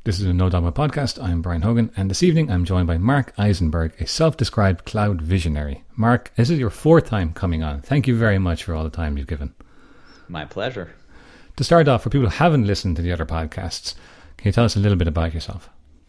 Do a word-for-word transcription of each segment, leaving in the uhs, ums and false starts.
This is a No Dogma podcast. I'm Brian Hogan, and this evening I'm joined by Mark Eisenberg, a self-described cloud visionary. Mark, this is your fourth time coming on. Thank you very much for all the time you've given. My pleasure. To start off, for people who haven't listened to the other podcasts, can you tell us a little bit about yourself?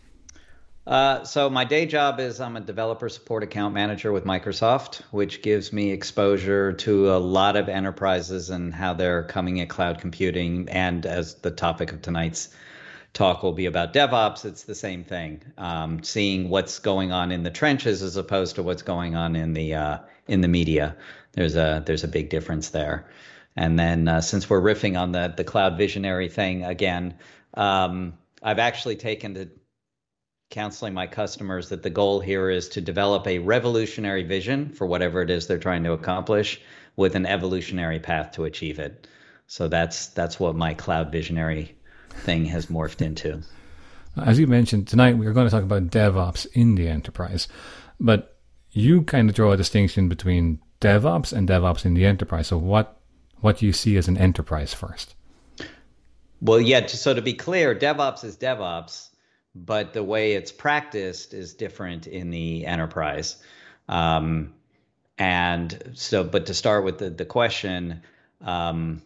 Uh, so my day job is I'm a developer support account manager with Microsoft, which gives me exposure to a lot of enterprises and how they're coming at cloud computing. And as the topic of tonight's talk will be about DevOps, it's the same thing. Um, seeing what's going on in the trenches as opposed to what's going on in the uh, in the media. There's a there's a big difference there. And then uh, since we're riffing on the the cloud visionary thing again, um, I've actually taken to counseling my customers that the goal here is to develop a revolutionary vision for whatever it is they're trying to accomplish with an evolutionary path to achieve it. So that's that's what my cloud visionary thing has morphed into. As you mentioned, tonight we are going to talk about DevOps in the enterprise, but you kind of draw a distinction between DevOps and DevOps in the enterprise. So what what do you see as an enterprise first? Well, yeah, so to be clear, DevOps is DevOps, but the way it's practiced is different in the enterprise. Um, and so, but to start with the, the question, um,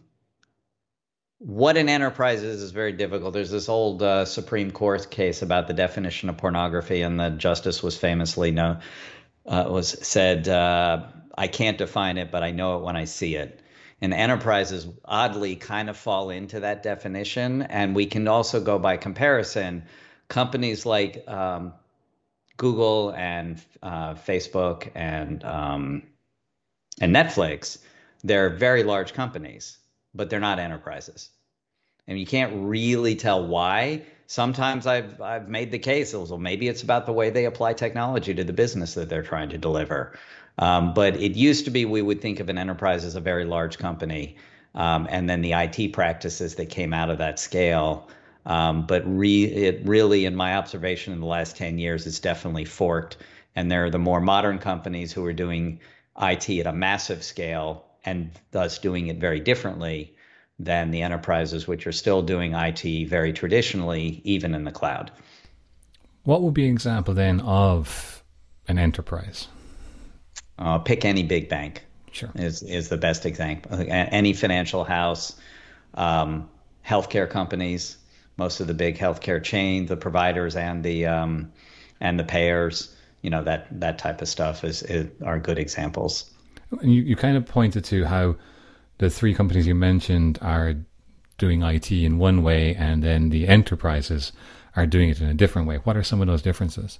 what an enterprise is is very difficult. There's this old uh, Supreme Court case about the definition of pornography, and the justice was famously no, uh, was said, uh, "I can't define it, but I know it when I see it." And enterprises oddly kind of fall into that definition, and we can also go by comparison. Companies like um, Google and uh, Facebook and um, and Netflix, they're very large companies, but they're not enterprises. And you can't really tell why. Sometimes I've I've made the case, well, maybe it's about the way they apply technology to the business that they're trying to deliver. Um, but it used to be we would think of an enterprise as a very large company, um, and then the I T practices that came out of that scale. Um, but re, it really, in my observation in the last ten years, it's definitely forked. And there are the more modern companies who are doing I T at a massive scale and thus doing it very differently than the enterprises, which are still doing I T very traditionally, even in the cloud. What would be an example then of an enterprise? Uh, pick any big bank. Sure. Is, is the best example. Any financial house, um, healthcare companies, most of the big healthcare chains, the providers and the um, and the payers, you know, that that type of stuff is, is are good examples. And you, you kind of pointed to how the three companies you mentioned are doing I T in one way, and then the enterprises are doing it in a different way. What are some of those differences?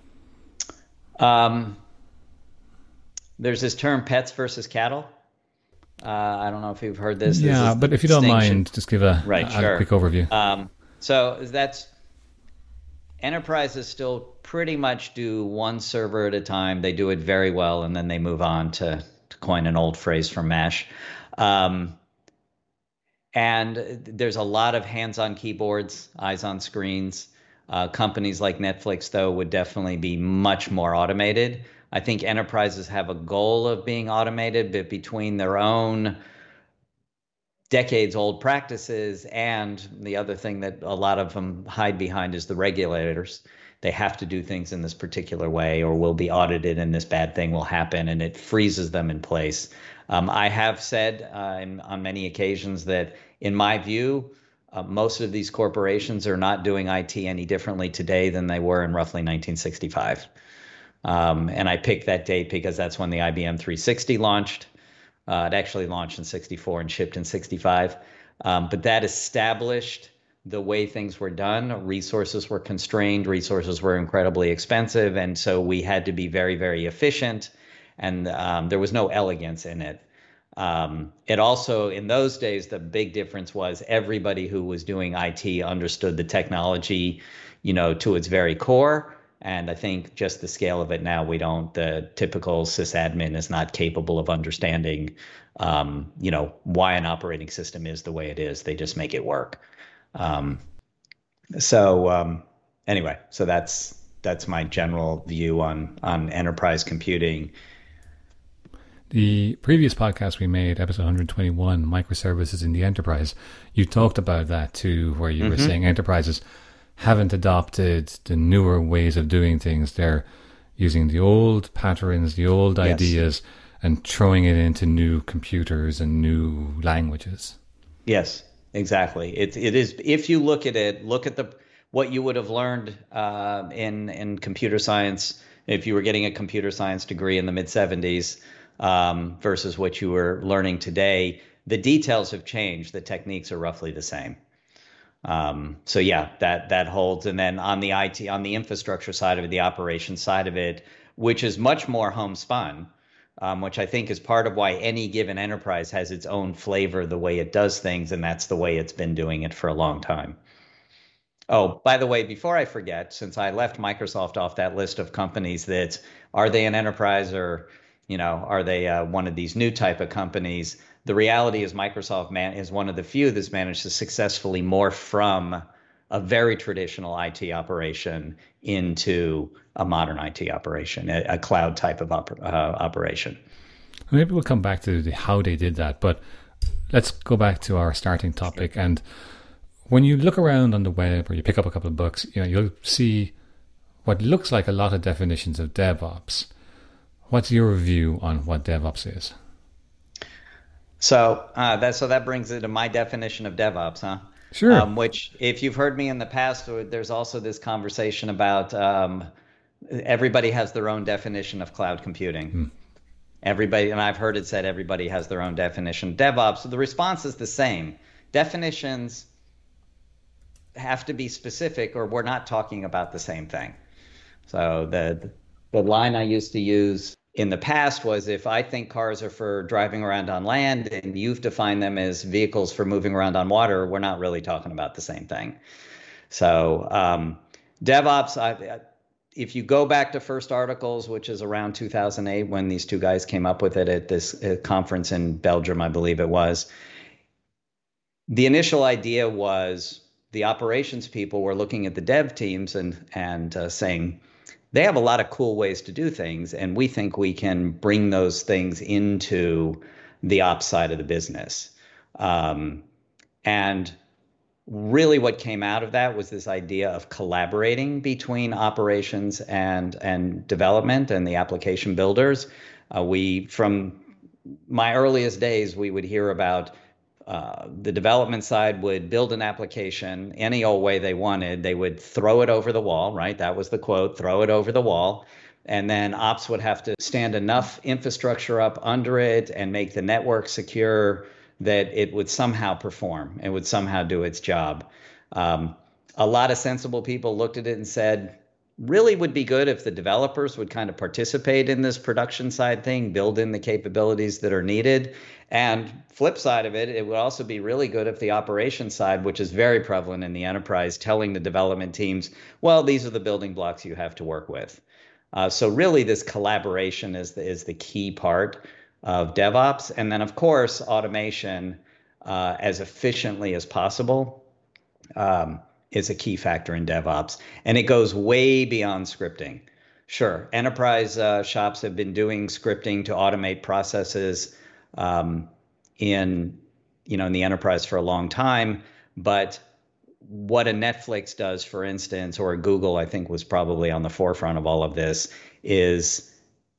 Um, there's this term, pets versus cattle. Uh, I don't know if you've heard this. Yeah, this but if you don't mind, just give a, right, a, sure. a quick overview. Um, so that's enterprises still pretty much do one server at a time. They do it very well, and then they move on to, to coin an old phrase from MASH. Um, and there's a lot of hands-on keyboards, eyes on screens. Uh, companies like Netflix, though, would definitely be much more automated. I think enterprises have a goal of being automated, but between their own decades-old practices and the other thing that a lot of them hide behind is the regulators. They have to do things in this particular way or will be audited and this bad thing will happen, and it freezes them in place. Um, I have said uh, in, on many occasions that, in my view, uh, most of these corporations are not doing I T any differently today than they were in roughly nineteen sixty-five. Um, and I picked that date because that's when the I B M three sixty launched. Uh, it actually launched in sixty-four and shipped in sixty-five. Um, but that established the way things were done. Resources were constrained. Resources were incredibly expensive. And so we had to be very, very efficient. And um, there was no elegance in it. Um, it also, in those days, the big difference was everybody who was doing I T understood the technology, you know, to its very core. And I think just the scale of it now, we don't, the typical sysadmin is not capable of understanding, um, you know, why an operating system is the way it is. They just make it work. Um, so um, anyway, so that's that's my general view on on enterprise computing. The previous podcast we made, episode one twenty-one, microservices in the enterprise, you talked about that too, where you mm-hmm. were saying enterprises haven't adopted the newer ways of doing things. They're using the old patterns, the old Yes. ideas, and throwing it into new computers and new languages. Yes, exactly. It it is. If you look at it, look at the what you would have learned uh, in in computer science if you were getting a computer science degree in the mid seventies um, versus what you were learning today. The details have changed. The techniques are roughly the same. Um, so yeah, that that holds. And then on the I T, on the infrastructure side of it, the operations side of it, which is much more homespun, um, which I think is part of why any given enterprise has its own flavor, the way it does things, and that's the way it's been doing it for a long time. Oh, by the way, before I forget, since I left Microsoft off that list of companies that are they an enterprise or, you know, are they uh, one of these new type of companies? The reality is Microsoft man is one of the few that's managed to successfully morph from a very traditional I T operation into a modern I T operation, a, a cloud type of op- uh, operation. Maybe we'll come back to the, how they did that, but let's go back to our starting topic. And when you look around on the web or you pick up a couple of books, you know, you'll see what looks like a lot of definitions of DevOps. What's your view on what DevOps is? So uh, that so that brings it to my definition of DevOps, huh? Sure. Um, which, if you've heard me in the past, there's also this conversation about um, everybody has their own definition of cloud computing. Hmm. Everybody, and I've heard it said everybody has their own definition. DevOps, so the response is the same. Definitions have to be specific or we're not talking about the same thing. So the the line I used to use in the past was, if I think cars are for driving around on land and you've defined them as vehicles for moving around on water, we're not really talking about the same thing. So um, DevOps, I, if you go back to first articles, which is around two thousand eight when these two guys came up with it at this uh, conference in Belgium, I believe it was, the initial idea was the operations people were looking at the dev teams and and uh, saying, they have a lot of cool ways to do things, and we think we can bring those things into the ops side of the business. Um, and really what came out of that was this idea of collaborating between operations and, and development and the application builders. Uh, we, from my earliest days, we would hear about Uh, the development side would build an application any old way they wanted. They would throw it over the wall, right? That was the quote, throw it over the wall. And then ops would have to stand enough infrastructure up under it and make the network secure that it would somehow perform. It would somehow do its job. Um, a lot of sensible people looked at it and said, really would be good if the developers would kind of participate in this production side thing, build in the capabilities that are needed. And flip side of it, it would also be really good if the operations side, which is very prevalent in the enterprise, telling the development teams, well, these are the building blocks you have to work with. Uh, so really this collaboration is the, is the key part of DevOps. And then, of course, automation uh, as efficiently as possible. Um, is a key factor in DevOps. And it goes way beyond scripting. Sure, enterprise uh, shops have been doing scripting to automate processes um, in, you know, in the enterprise for a long time. But what a Netflix does, for instance, or a Google, I think was probably on the forefront of all of this, is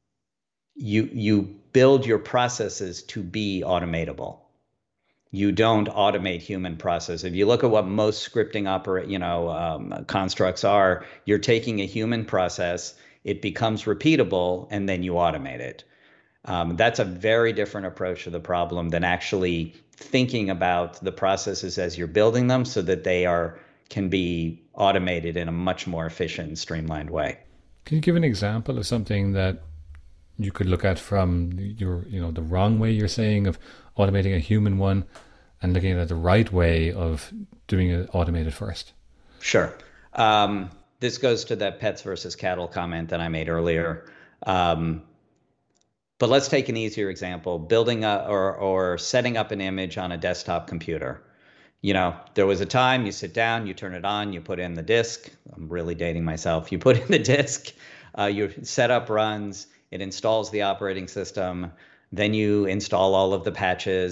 you you build your processes to be automatable. You don't automate human process. If you look at what most scripting operate, you know, um, constructs are, you're taking a human process, it becomes repeatable, and then you automate it. Um, that's a very different approach to the problem than actually thinking about the processes as you're building them so that they are can be automated in a much more efficient and streamlined way. Can you give an example of something that you could look at from your, you know, the wrong way you're saying of automating a human one and looking at the right way of doing it automated first? Sure. Um, this goes to that pets versus cattle comment that I made earlier. Um, but let's take an easier example, building a, or, or setting up an image on a desktop computer. You know, there was a time you sit down, you turn it on, you put in the disk. I'm really dating myself. You put in the disk, uh, your setup runs, it installs the operating system, then you install all of the patches,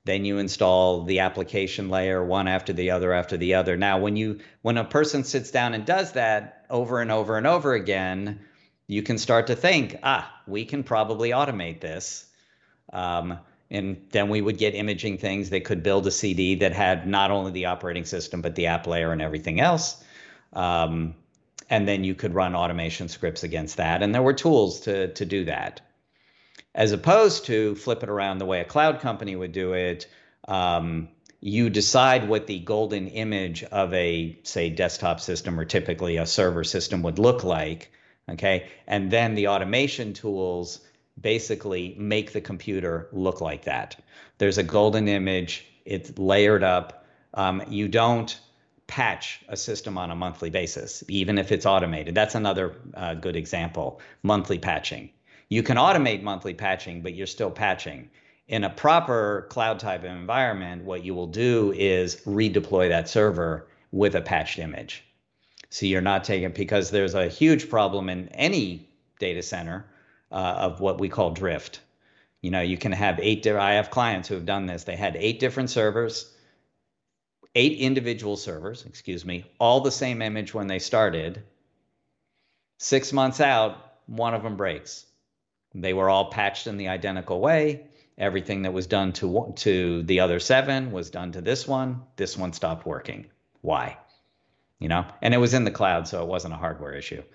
Then you install the application layer one after the other after the other. Now, when you when a person sits down and does that over and over and over again, you can start to think, ah, we can probably automate this. Um, and then we would get imaging things. They could build a C D that had not only the operating system, but the app layer and everything else. Um, and then you could run automation scripts against that. And there were tools to, to do that. As opposed to flip it around the way a cloud company would do it, um, you decide what the golden image of a, say, desktop system or typically a server system would look like, okay? And then the automation tools basically make the computer look like that. There's a golden image, it's layered up. Um, you don't patch a system on a monthly basis, even if it's automated. That's another uh, good example, monthly patching. You can automate monthly patching, but you're still patching. In a proper cloud type of environment, what you will do is redeploy that server with a patched image. So you're not taking, because there's a huge problem in any data center uh, of what we call drift. You know, you can have eight, I have clients who have done this. They had eight different servers, eight individual servers, excuse me, all the same image when they started. Six months out, one of them breaks. They were all patched in the identical way. Everything that was done to to the other seven was done to this one. This one stopped working. Why? You know, and it was in the cloud, so it wasn't a hardware issue.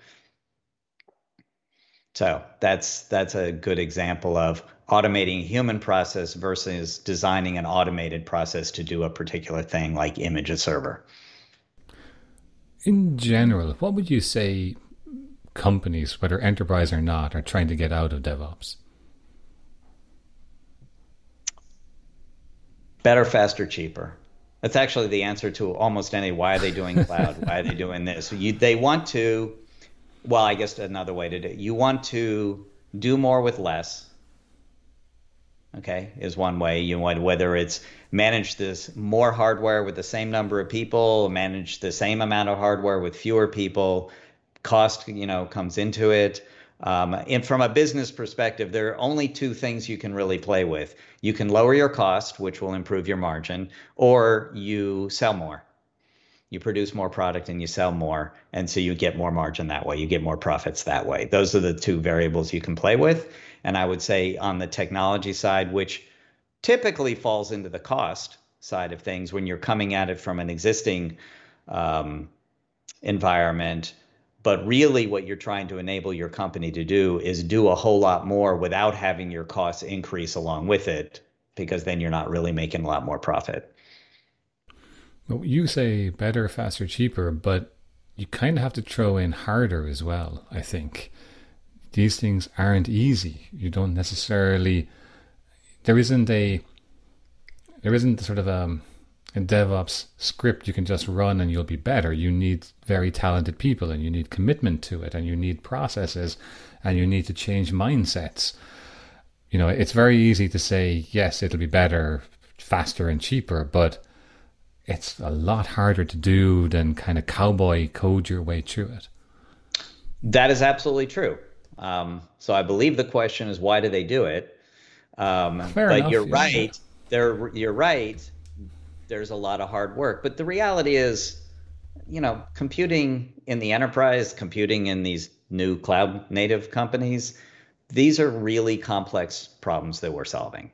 So that's that's a good example of automating a human process versus designing an automated process to do a particular thing like image a server. In general, what would you say companies, whether enterprise or not, are trying to get out of DevOps? Better, faster, cheaper. That's actually the answer to almost any, why are they doing cloud? Why are they doing this? You, they want to, well, I guess another way to do it, you want to do more with less, okay, is one way. You want, whether it's manage this more hardware with the same number of people, manage the same amount of hardware with fewer people, cost, you know, comes into it. Um, and from a business perspective, there are only two things you can really play with. You can lower your cost, which will improve your margin, or you sell more. You produce more product and you sell more, and so you get more margin that way. You get more profits that way. Those are the two variables you can play with. And I would say on the technology side, which typically falls into the cost side of things when you're coming at it from an existing um, environment, but really what you're trying to enable your company to do is do a whole lot more without having your costs increase along with it, because then you're not really making a lot more profit. Well, you say better, faster, cheaper, but you kind of have to throw in harder as well, I think. These things aren't easy. You don't necessarily, there isn't a, there isn't sort of a, a DevOps script you can just run and you'll be better. You need very talented people, and you need commitment to it, and you need processes, and you need to change mindsets. You know, it's very easy to say, yes, it'll be better, faster, and cheaper, but it's a lot harder to do than kind of cowboy code your way through it. That is absolutely true. Um, so I believe the question is, why do they do it? Um, Fair but enough, you're yeah. right. There, you're right. There's a lot of hard work, but the reality is, you know, computing in the enterprise, computing in these new cloud native companies, these are really complex problems that we're solving.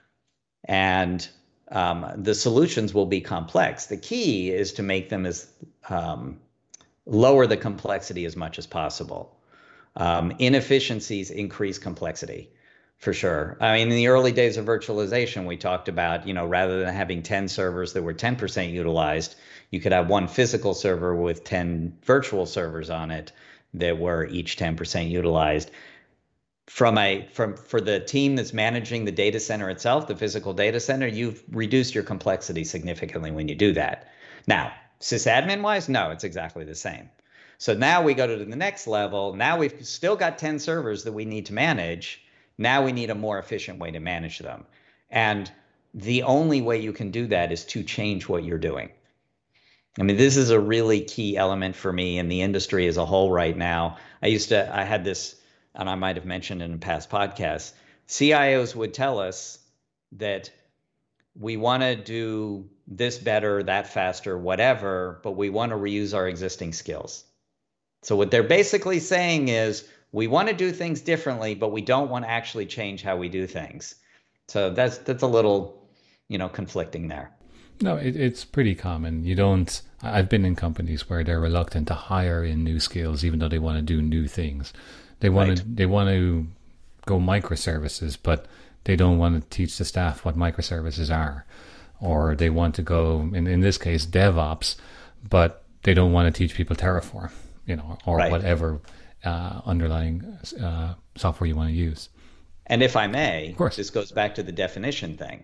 And um, the solutions will be complex. The key is to make them as um, lower the complexity as much as possible. Um, inefficiencies increase complexity. For sure. I mean, in the early days of virtualization, we talked about, you know, rather than having ten servers that were ten percent utilized, you could have one physical server with ten virtual servers on it that were each ten percent utilized. From a from for the team that's managing the data center itself, the physical data center, you've reduced your complexity significantly when you do that. Now, sysadmin wise, no, it's exactly the same. So now we go to the next level. Now we've still got ten servers that we need to manage. Now we need a more efficient way to manage them. And the only way you can do that is to change what you're doing. I mean, this is a really key element for me in the industry as a whole right now. I used to, I had this, and I might have mentioned in a past podcast, C I Os would tell us that we want to do this better, that faster, whatever, but we want to reuse our existing skills. So what they're basically saying is we want to do things differently, but we don't want to actually change how we do things. So that's that's a little, you know, conflicting there. No, it, it's pretty common. You don't. I've been in companies where they're reluctant to hire in new skills, even though they want to do new things. They want right. to. They want to go microservices, but they don't want to teach the staff what microservices are, or they want to go in in this case DevOps, but they don't want to teach people Terraform, you know, or right. whatever uh, underlying uh, software you want to use. And if I may, of course, this goes back to the definition thing.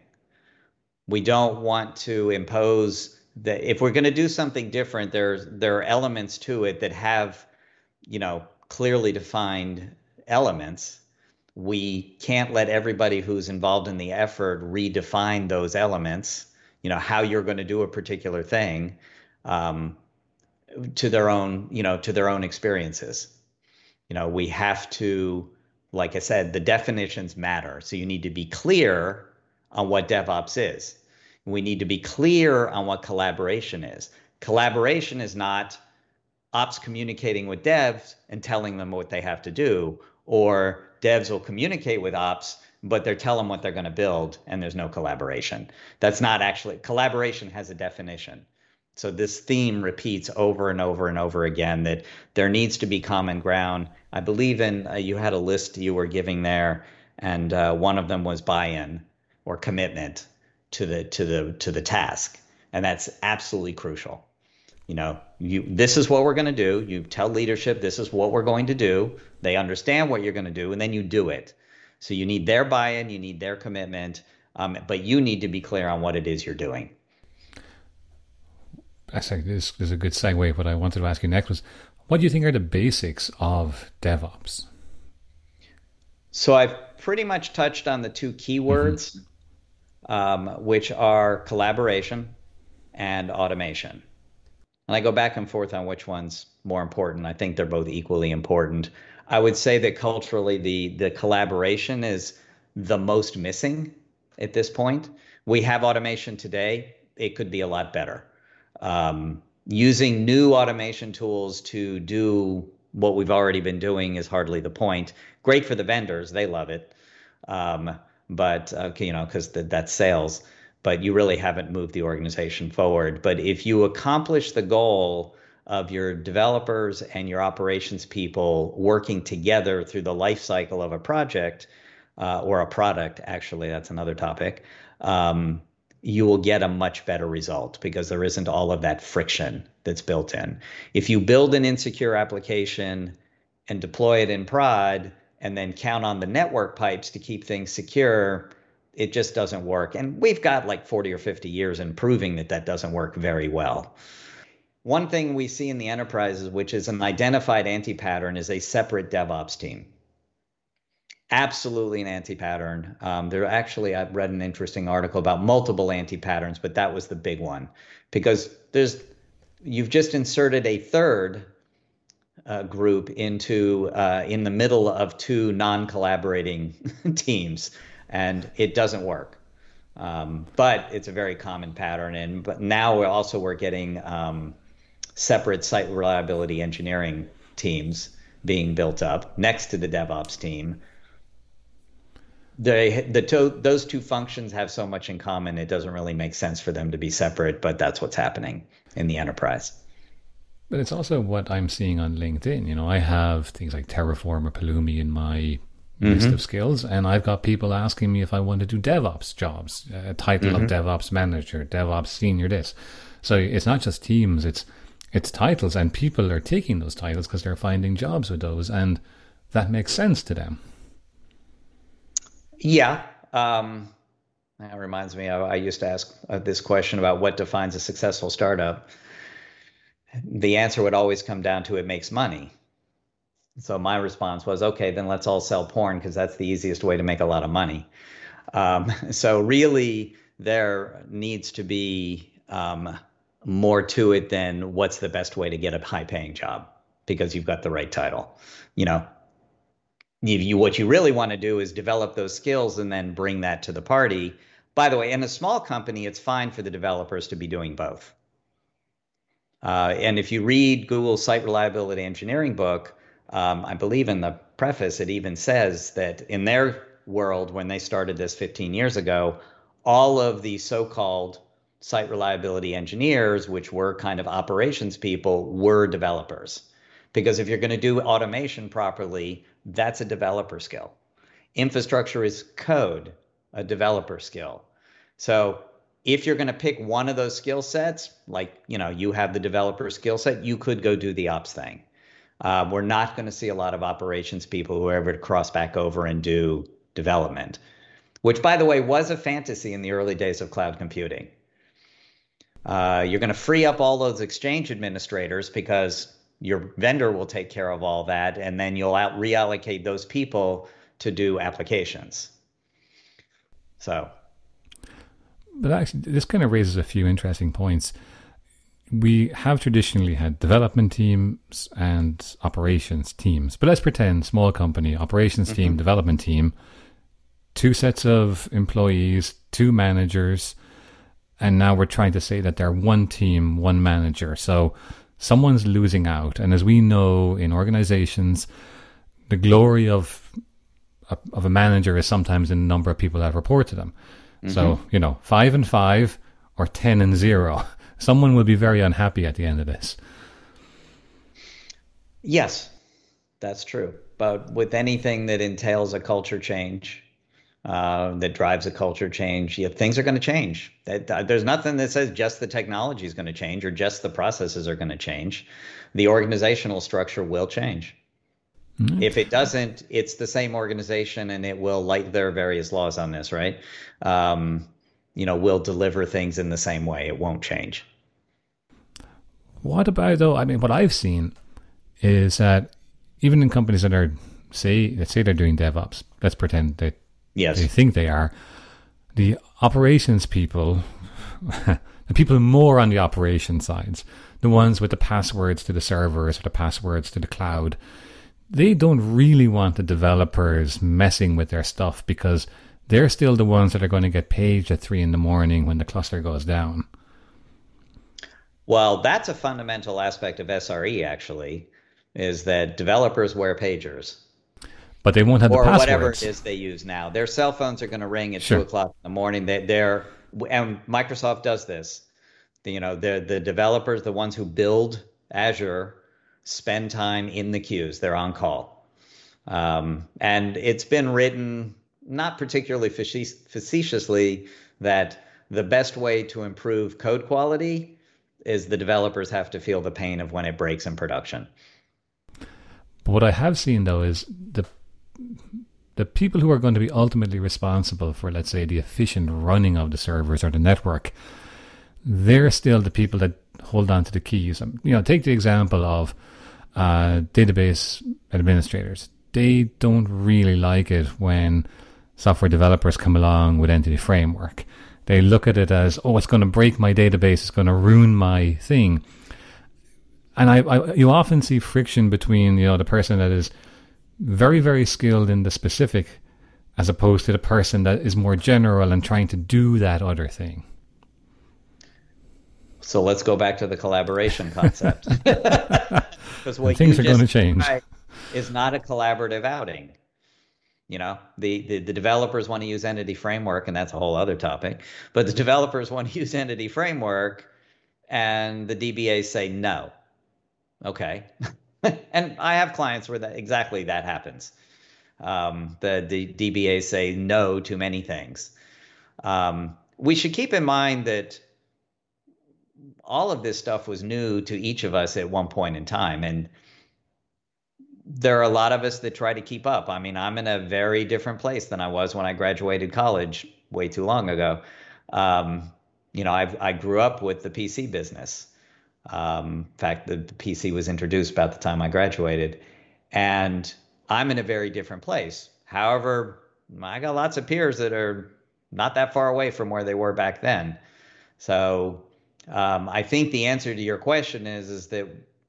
We don't want to impose that if we're going to do something different, there's there are elements to it that have, you know, clearly defined elements. We can't let everybody who's involved in the effort redefine those elements, you know, how you're going to do a particular thing um, to their own, you know, to their own experiences. You know, we have to, like I said, the definitions matter. So you need to be clear on what DevOps is. We need to be clear on what collaboration is. Collaboration is not ops communicating with devs and telling them what they have to do, or devs will communicate with ops, but they're telling them what they're going to build and there's no collaboration. That's not actually, collaboration has a definition. So this theme repeats over and over and over again that there needs to be common ground. I believe in, uh, you had a list you were giving there, and uh, one of them was buy-in or commitment to the to the to the task, and that's absolutely crucial. You know, you this is what we're going to do. You tell leadership this is what we're going to do. They understand what you're going to do, and then you do it. So you need their buy-in, you need their commitment, um, but you need to be clear on what it is you're doing. I think this is a good segue. What I wanted to ask you next was, what do you think are the basics of DevOps? So I've pretty much touched on the two keywords, mm-hmm. um, which are collaboration and automation. And I go back and forth on which one's more important. I think they're both equally important. I would say that culturally, the the collaboration is the most missing at this point. We have automation today. It could be a lot better. Um, using new automation tools to do what we've already been doing is hardly the point. Great for the vendors. They love it. Um, but, uh, you know, because that's sales. But you really haven't moved the organization forward. But if you accomplish the goal of your developers and your operations people working together through the life cycle of a project uh, or a product, actually, that's another topic, um, you will get a much better result because there isn't all of that friction that's built in. If you build an insecure application and deploy it in prod and then count on the network pipes to keep things secure, it just doesn't work. And we've got like forty or fifty years in proving that that doesn't work very well. One thing we see in the enterprises, which is an identified anti-pattern, is a separate DevOps team. Absolutely an anti-pattern. Um, there actually, I've read an interesting article about multiple anti-patterns, but that was the big one because there's you've just inserted a third uh, group into uh, in the middle of two non-collaborating teams, and it doesn't work. Um, but it's a very common pattern, and but now we're also we're getting um, separate site reliability engineering teams being built up next to the DevOps team. They, the to, those two functions have so much in common, it doesn't really make sense for them to be separate, but that's what's happening in the enterprise. But it's also what I'm seeing on LinkedIn. You know, I have things like Terraform or Pulumi in my mm-hmm. list of skills, and I've got people asking me if I want to do DevOps jobs, a title mm-hmm. of DevOps manager, DevOps senior this. So it's not just teams, it's it's titles, and people are taking those titles because they're finding jobs with those, and that makes sense to them. Yeah. Um, that reminds me, I, I used to ask uh, this question about what defines a successful startup. The answer would always come down to it makes money. So my response was, okay, then let's all sell porn because that's the easiest way to make a lot of money. Um, so really, there needs to be um, more to it than what's the best way to get a high-paying job because you've got the right title. You know, You, you, what you really want to do is develop those skills and then bring that to the party. By the way, in a small company, it's fine for the developers to be doing both. Uh, and if you read Google's site reliability engineering book, um, I believe in the preface, it even says that in their world, when they started this fifteen years ago, all of the so-called site reliability engineers, which were kind of operations people, were developers. Because if you're going to do automation properly, that's a developer skill. Infrastructure is code, a developer skill. So if you're going to pick one of those skill sets, like, you know, you have the developer skill set, you could go do the ops thing. Uh, we're not going to see a lot of operations people who are ever to cross back over and do development, which, by the way, was a fantasy in the early days of cloud computing. Uh, you're going to free up all those Exchange administrators because your vendor will take care of all that, and then you'll out reallocate those people to do applications. So, but actually, this kind of raises a few interesting points. We have traditionally had development teams and operations teams, but let's pretend small company, operations team, mm-hmm. development team, two sets of employees, two managers, and now we're trying to say that they're one team, one manager. So someone's losing out. And as we know in organizations, the glory of a, of a manager is sometimes in the number of people that report to them. Mm-hmm. So, you know, five and five or ten and zero. Someone will be very unhappy at the end of this. Yes, that's true. But with anything that entails a culture change, uh, that drives a culture change, yeah, things are going to change. That, uh, there's nothing that says just the technology is going to change or just the processes are going to change. The organizational structure will change. Mm-hmm. If it doesn't, it's the same organization and it will, like there are various laws on this, right? Um, you know, will deliver things in the same way. It won't change. What about, though, I mean, what I've seen is that even in companies that are, say, let's say they're doing DevOps, let's pretend that yes. they think they are, the operations people, the people more on the operations sides, the ones with the passwords to the servers or the passwords to the cloud, they don't really want the developers messing with their stuff because they're still the ones that are going to get paged at three in the morning when the cluster goes down. Well, that's a fundamental aspect of S R E, actually, is that developers wear pagers. But they won't have the passwords. Or whatever it is they use now. Their cell phones are going to ring at sure. two o'clock in the morning. They, they're, and Microsoft does this. The, you know, the the developers, the ones who build Azure, spend time in the queues. They're on call. Um, and it's been written, not particularly facetiously, that the best way to improve code quality is the developers have to feel the pain of when it breaks in production. But what I have seen, though, is the the people who are going to be ultimately responsible for, let's say, the efficient running of the servers or the network, they're still the people that hold on to the keys. You know, take the example of uh, database administrators. They don't really like it when software developers come along with Entity Framework. They look at it as, oh, it's going to break my database, it's going to ruin my thing. And I, I, you often see friction between, you know, the person that is very, very skilled in the specific as opposed to the person that is more general and trying to do that other thing. So let's go back to the collaboration concept. Because what things you are going to change. Is not a collaborative outing. You know, the, the, the developers want to use Entity Framework, and that's a whole other topic. But the developers want to use Entity Framework, and the D B As say no. Okay. And I have clients where that exactly that happens. Um, the, the D B As say no to many things. Um, we should keep in mind that all of this stuff was new to each of us at one point in time. And there are a lot of us that try to keep up. I mean, I'm in a very different place than I was when I graduated college way too long ago. Um, you know, I've, I grew up with the P C business. Um, in fact, the, the P C was introduced about the time I graduated. And I'm in a very different place. However, I got lots of peers that are not that far away from where they were back then. So um, I think the answer to your question is, is that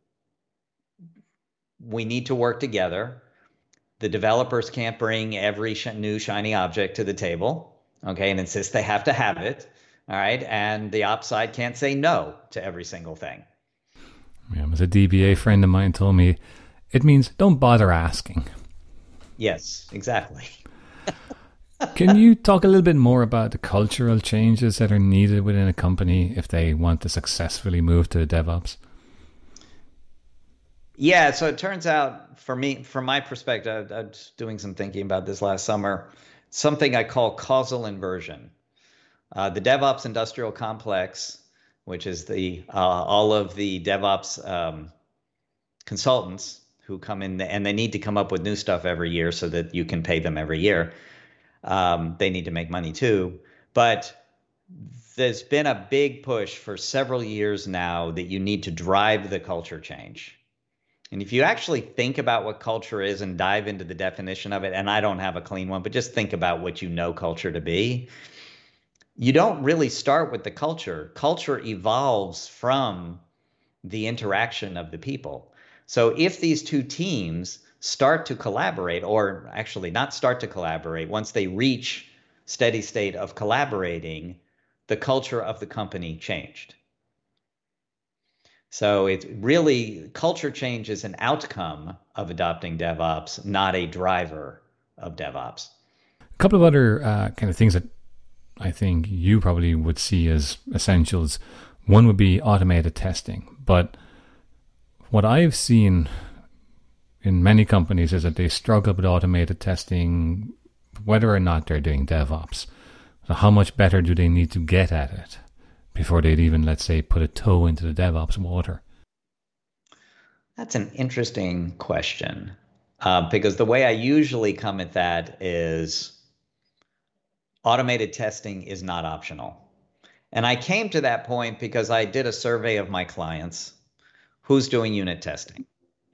we need to work together. The developers can't bring every sh- new shiny object to the table. okay, and insist they have to have it. All right. And the ops side can't say no to every single thing. Yeah, as a D B A friend of mine told me, it means don't bother asking. Yes, exactly. Can you talk a little bit more about the cultural changes that are needed within a company if they want to successfully move to DevOps? Yeah, so it turns out for me, from my perspective, I was doing some thinking about this last summer, something I call causal inversion. Uh, the DevOps industrial complex, which is the uh, all of the DevOps um, consultants who come in and they need to come up with new stuff every year so that you can pay them every year. Um, they need to make money too. But there's been a big push for several years now that you need to drive the culture change. And if you actually think about what culture is and dive into the definition of it, and I don't have a clean one, but just think about what you know culture to be, you don't really start with the culture. Culture evolves from the interaction of the people. So if these two teams start to collaborate, or actually not start to collaborate, once they reach steady state of collaborating, the culture of the company changed. So it's really, culture change is an outcome of adopting DevOps, not a driver of DevOps. A couple of other uh, kind of things that I think you probably would see as essentials. One would be automated testing. But what I've seen in many companies is that they struggle with automated testing, whether or not they're doing DevOps. So how much better do they need to get at it before they'd even, let's say, put a toe into the DevOps water? That's an interesting question, uh, because the way I usually come at that is automated testing is not optional. And I came to that point because I did a survey of my clients, who's doing unit testing?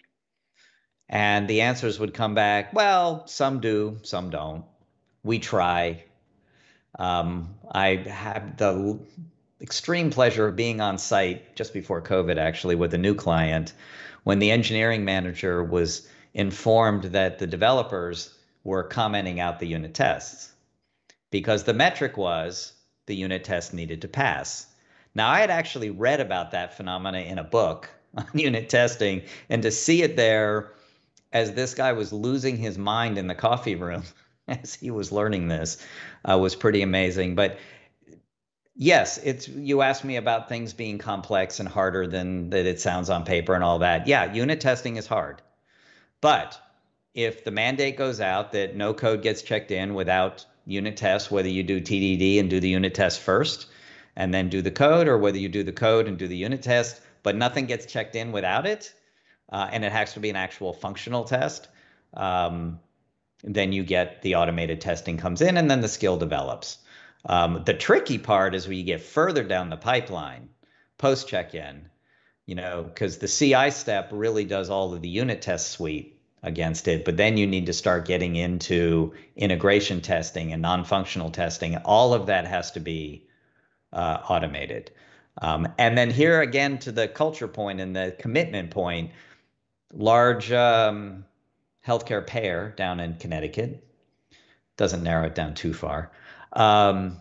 And the answers would come back, well, some do, some don't. We try. Um, I had the extreme pleasure of being on site just before COVID, actually, with a new client, when the engineering manager was informed that the developers were commenting out the unit tests, because the metric was the unit test needed to pass. Now, I had actually read about that phenomena in a book on unit testing, and to see it there as this guy was losing his mind in the coffee room as he was learning this uh, was pretty amazing. But yes, it's, you asked me about things being complex and harder than that it sounds on paper and all that. Yeah, unit testing is hard. But if the mandate goes out that no code gets checked in without unit tests, whether you do T D D and do the unit test first and then do the code, or whether you do the code and do the unit test, but nothing gets checked in without it, uh, and it has to be an actual functional test, um, then you get the automated testing comes in, and then the skill develops. Um, the tricky part is when you get further down the pipeline, post check-in, you know, because the C I step really does all of the unit test suite against it, but then you need to start getting into integration testing and non-functional testing. All of that has to be uh, automated. Um, and then here again, to the culture point and the commitment point, large um, healthcare payer down in Connecticut, doesn't narrow it down too far. Um,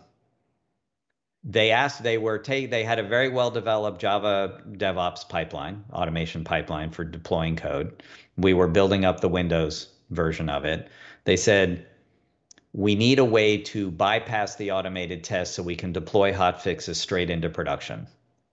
they asked, they were, ta- they had a very well-developed Java DevOps pipeline, automation pipeline for deploying code. We were building up the Windows version of it. They said, we need a way to bypass the automated tests so we can deploy hotfixes straight into production.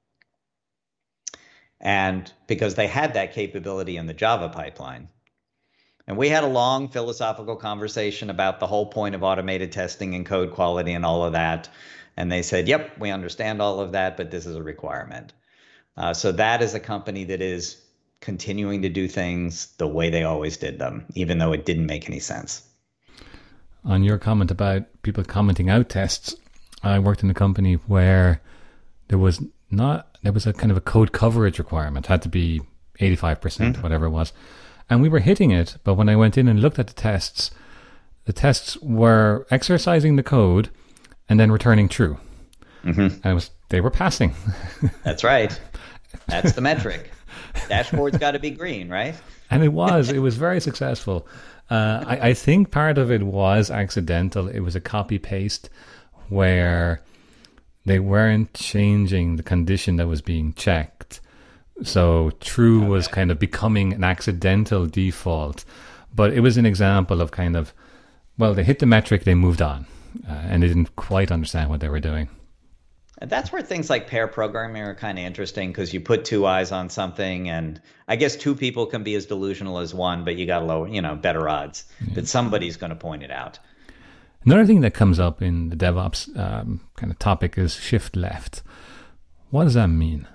And because they had that capability in the Java pipeline. And we had a long philosophical conversation about the whole point of automated testing and code quality and all of that. And they said, yep, we understand all of that, but this is a requirement. Uh, so that is a company that is continuing to do things the way they always did them, even though it didn't make any sense. On your comment about people commenting out tests, I worked in a company where there was not, there was a kind of a code coverage requirement, it had to be eighty-five percent, mm-hmm. whatever it was. And we were hitting it, but when I went in and looked at the tests, the tests were exercising the code and then returning true. Mm-hmm. And it was, they were passing. That's right. That's the metric. Dashboard's got to be green, right? And it was. It was very successful. Uh, I, I think part of it was accidental. It was a copy-paste where they weren't changing the condition that was being checked. So true okay. was kind of becoming an accidental default. But it was an example of kind of, well, they hit the metric, they moved on, uh, and they didn't quite understand what they were doing. And that's where things like pair programming are kind of interesting, because you put two eyes on something, and I guess two people can be as delusional as one, but you got low, you know, better odds yeah. that somebody's going to point it out. Another thing that comes up in the DevOps um, kind of topic is shift left. What does that mean?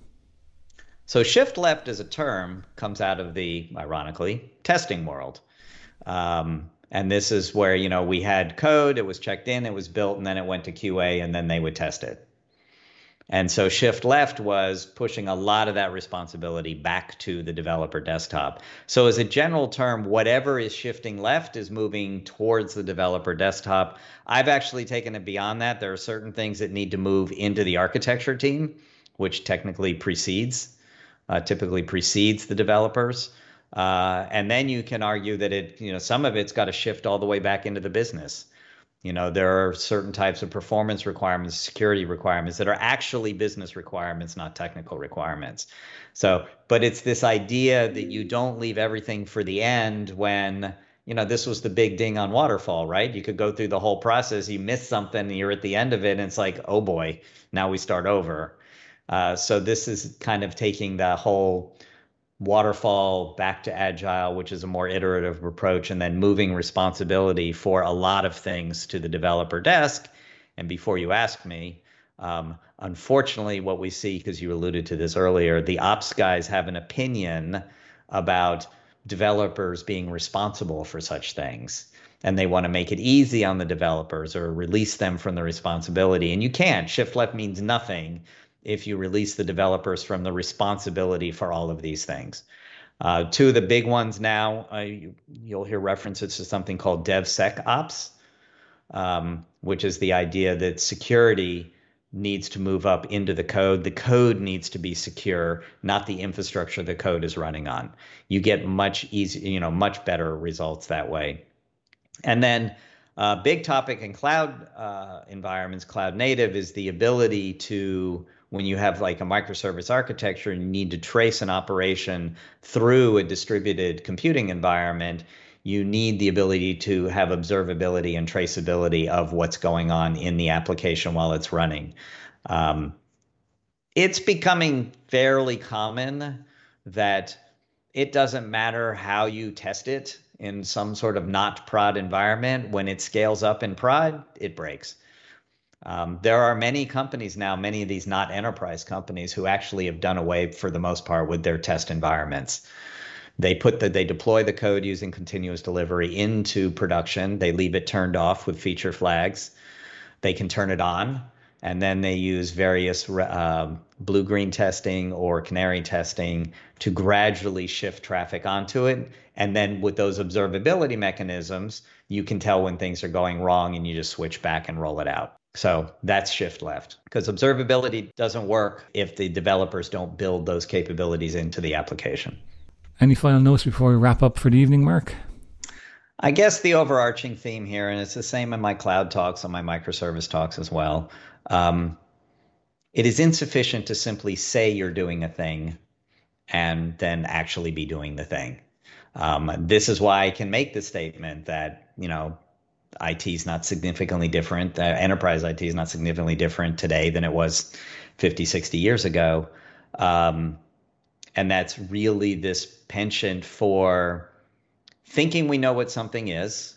So shift left as a term comes out of the, ironically, testing world. Um, and this is where, you know, we had code, it was checked in, it was built, and then it went to Q A, and then they would test it. And so shift left was pushing a lot of that responsibility back to the developer desktop. So as a general term, whatever is shifting left is moving towards the developer desktop. I've actually taken it beyond that. There are certain things that need to move into the architecture team, which technically precedes, uh, typically precedes the developers. Uh, and then you can argue that it, you know, some of it's got to shift all the way back into the business. You know, there are certain types of performance requirements, security requirements that are actually business requirements, not technical requirements. So, but it's this idea that you don't leave everything for the end when, you know, this was the big ding on waterfall, right? You could go through the whole process, you miss something, and you're at the end of it, and it's like, oh boy, now we start over. Uh, so this is kind of taking the whole waterfall back to agile, which is a more iterative approach, and then moving responsibility for a lot of things to the developer desk. And before you ask me, um, unfortunately, what we see, because you alluded to this earlier, the ops guys have an opinion about developers being responsible for such things. And they want to make it easy on the developers or release them from the responsibility. And you can't. Shift left means nothing if you release the developers from the responsibility for all of these things. Uh, two of the big ones now, uh, you, you'll hear references to something called DevSecOps, um, which is the idea that security needs to move up into the code. The code needs to be secure, not the infrastructure the code is running on. You get much easier, you know, much better results that way. And then a uh, big topic in cloud uh, environments, cloud native, is the ability to, when you have like a microservice architecture and you need to trace an operation through a distributed computing environment, you need the ability to have observability and traceability of what's going on in the application while it's running. Um, it's becoming fairly common that it doesn't matter how you test it in some sort of not prod environment. When it scales up in prod, it breaks. Um, there are many companies now, many of these not enterprise companies, who actually have done away, for the most part, with their test environments. They put the, they deploy the code using continuous delivery into production. They leave it turned off with feature flags. They can turn it on, and then they use various uh, blue-green testing or canary testing to gradually shift traffic onto it. And then with those observability mechanisms, you can tell when things are going wrong, and you just switch back and roll it out. So that's shift left, because observability doesn't work if the developers don't build those capabilities into the application. Any final notes before we wrap up for the evening, Mark? I guess the overarching theme here, and it's the same in my cloud talks, on my microservice talks as well, um, it is insufficient to simply say you're doing a thing and then actually be doing the thing. Um, this is why I can make the statement that, you know, I T is not significantly different. Uh, enterprise I T is not significantly different today than it was fifty, sixty years ago. Um, and that's really this penchant for thinking we know what something is.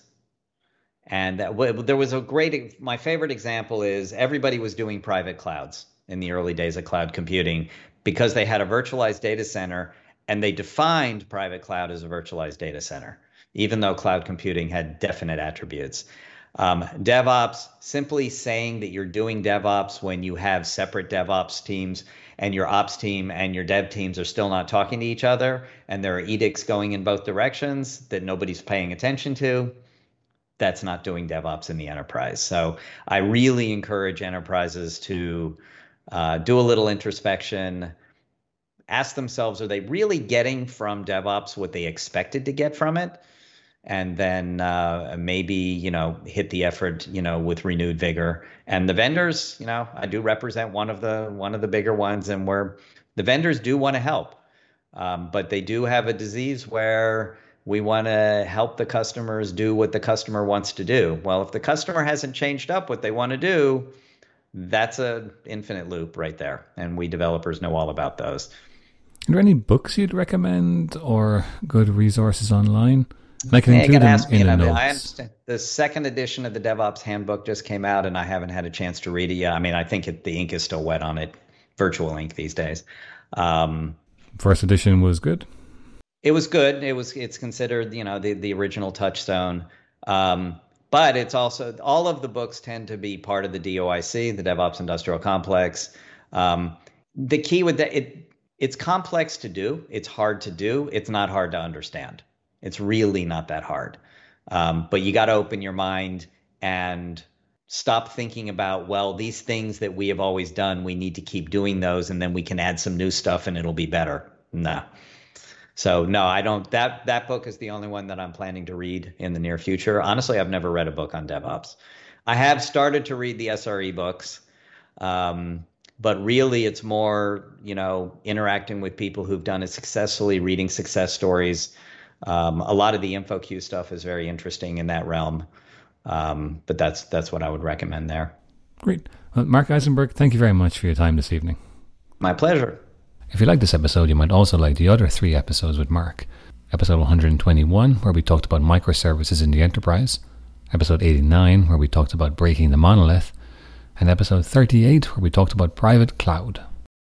And that w- there was a great, my favorite example is everybody was doing private clouds in the early days of cloud computing because they had a virtualized data center, and they defined private cloud as a virtualized data center, even though cloud computing had definite attributes. Um, DevOps, simply saying that you're doing DevOps when you have separate DevOps teams and your ops team and your dev teams are still not talking to each other, and there are edicts going in both directions that nobody's paying attention to, that's not doing DevOps in the enterprise. So I really encourage enterprises to uh, do a little introspection, ask themselves, are they really getting from DevOps what they expected to get from it? and then uh, maybe, you know, hit the effort, you know, with renewed vigor. And the vendors, you know, I do represent one of the one of the bigger ones, and where the vendors do want to help, um, but they do have a disease where we want to help the customers do what the customer wants to do. Well, if the customer hasn't changed up what they want to do, that's a infinite loop right there, and we developers know all about those. Are there any books you'd recommend or good resources online? And I can yeah, include them me, in the I notes. I understand. The second edition of the DevOps Handbook just came out, and I haven't had a chance to read it yet. I mean, I think it, the ink is still wet on it, virtual ink these days. Um, First edition was good. It was good. It was. It's considered, you know, the the original touchstone. Um, but it's also, all of the books tend to be part of the D O I C, the DevOps Industrial Complex. Um, the key with that, it it's complex to do. It's hard to do. It's not hard to understand. It's really not that hard. Um, but you got to open your mind and stop thinking about, well, these things that we have always done, we need to keep doing those, and then we can add some new stuff and it'll be better. No. So no, I don't. That that book is the only one that I'm planning to read in the near future. Honestly, I've never read a book on DevOps. I have started to read the S R E books, um, but really it's more, you know, interacting with people who've done it successfully, reading success stories. Um, a lot of the InfoQ stuff is very interesting in that realm, um, but that's that's what I would recommend there. Great. Well, Mark Eisenberg, thank you very much for your time this evening. My pleasure. If you like this episode, you might also like the other three episodes with Mark. Episode one hundred twenty-one, where we talked about microservices in the enterprise. Episode eighty-nine, where we talked about breaking the monolith. And episode thirty-eight, where we talked about private cloud.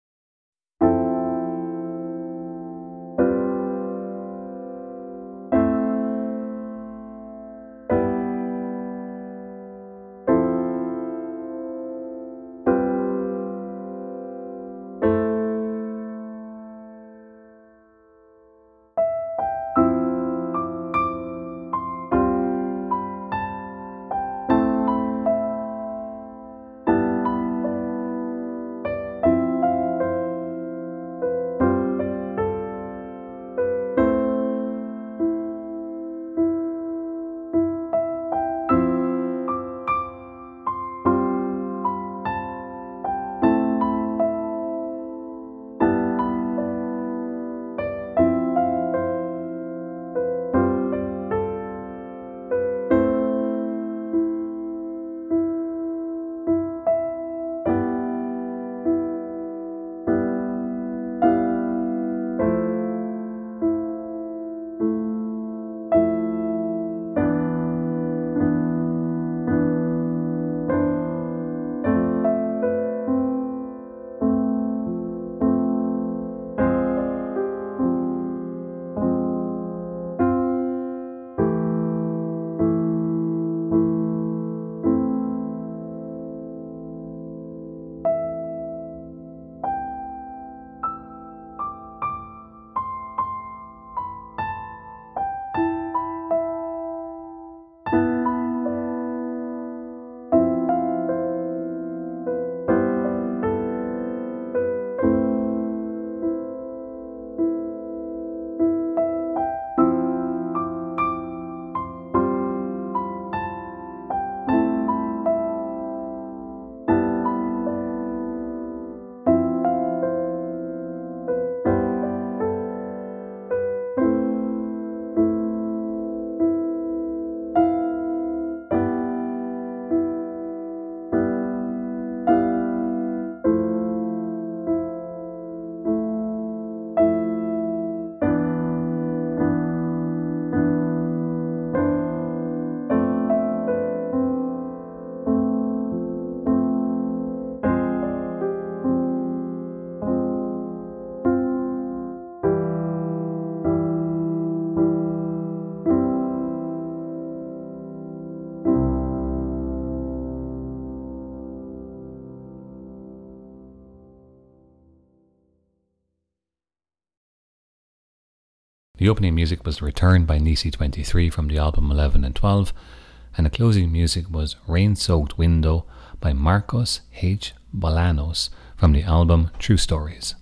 The opening music was Return by Nisi twenty-three from the album eleven and twelve, and the closing music was Rain-Soaked Window by Marcos H. Bolanos from the album True Stories.